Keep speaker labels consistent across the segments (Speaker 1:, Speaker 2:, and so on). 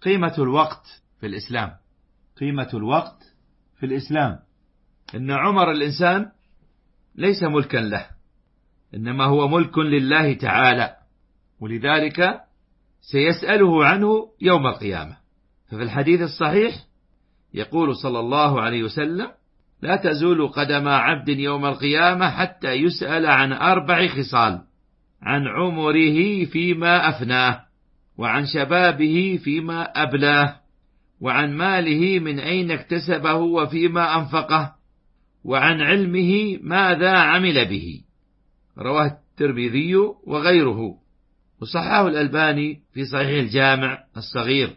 Speaker 1: قيمة الوقت في الإسلام. قيمة الوقت في الإسلام. إن عمر الإنسان ليس ملكا له، إنما هو ملك لله تعالى، ولذلك سيسأله عنه يوم القيامة. ففي الحديث الصحيح يقول صلى الله عليه وسلم: لا تزول قدم عبد يوم القيامة حتى يسأل عن 4 خصال: عن عمره فيما أفناه، وعن شبابه فيما أبلاه، وعن ماله من أين اكتسبه وفيما أنفقه، وعن علمه ماذا عمل به. رواه الترمذي وغيره، وصححه الألباني في صحيح الجامع الصغير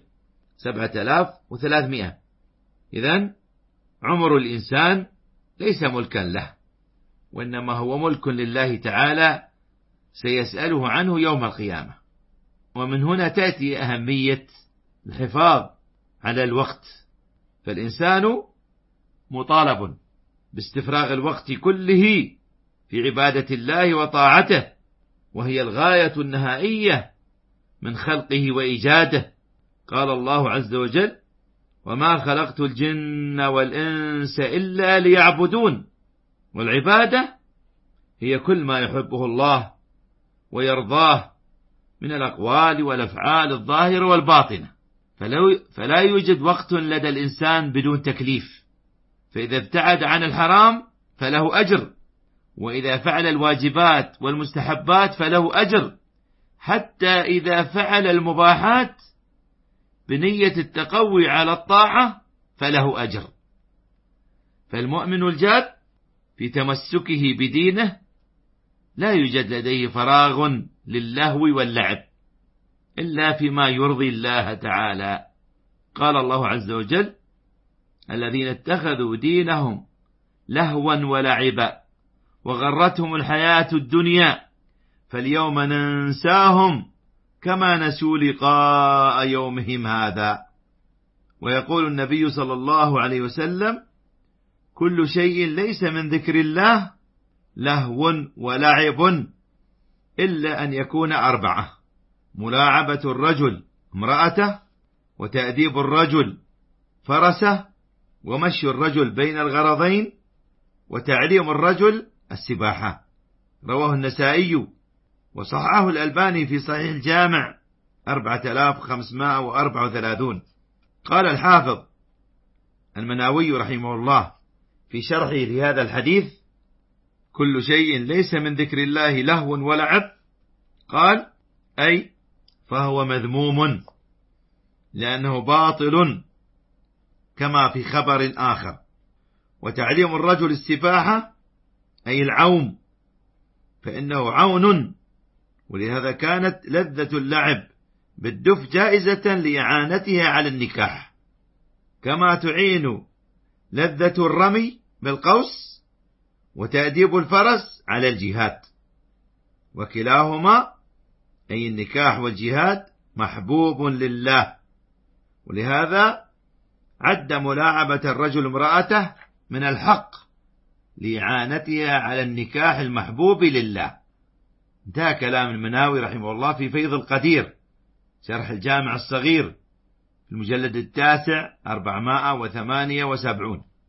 Speaker 1: 7300. إذن عمر الإنسان ليس ملكا له، وإنما هو ملك لله تعالى سيسأله عنه يوم القيامة. ومن هنا تأتي أهمية الحفاظ على الوقت، فالإنسان مطالب باستفراغ الوقت كله في عبادة الله وطاعته، وهي الغاية النهائية من خلقه وإيجاده. قال الله عز وجل: وما خلقت الجن والإنس إلا ليعبدون. والعبادة هي كل ما يحبه الله ويرضاه من الأقوال والأفعال الظاهرة والباطنة، فلا يوجد وقت لدى الإنسان بدون تكليف، فإذا ابتعد عن الحرام فله أجر، وإذا فعل الواجبات والمستحبات فله أجر، حتى إذا فعل المباحات بنية التقوي على الطاعة فله أجر. فالمؤمن الجاد في تمسكه بدينه لا يوجد لديه فراغ للهو واللعب إلا فيما يرضي الله تعالى. قال الله عز وجل: الذين اتخذوا دينهم لهوا ولعبا وغرتهم الحياة الدنيا فاليوم ننساهم كما نسوا لقاء يومهم هذا. ويقول النبي صلى الله عليه وسلم: كل شيء ليس من ذكر الله لهو ولعب إلا أن يكون 4: ملاعبة الرجل امرأته، وتأديب الرجل فرسه، ومشي الرجل بين الغرضين، وتعليم الرجل السباحة. رواه النسائي وصححه الألباني في صحيح الجامع 4534. قال الحافظ المناوي رحمه الله في شرحه لهذا الحديث: كل شيء ليس من ذكر الله لهو ولعب، قال: أي فهو مذموم لأنه باطل، كما في خبر آخر. وتعليم الرجل السباحة أي العوم، فإنه عون، ولهذا كانت لذة اللعب بالدف جائزة لإعانتها على النكاح، كما تعين لذة الرمي بالقوس وتأديب الفرس على الجهاد، وكلاهما أي النكاح والجهاد محبوب لله، ولهذا عد ملاعبة الرجل امرأته من الحق لإعانتها على النكاح المحبوب لله. انتهى كلام المناوي رحمه الله في فيض القدير شرح الجامع الصغير في المجلد 9 478.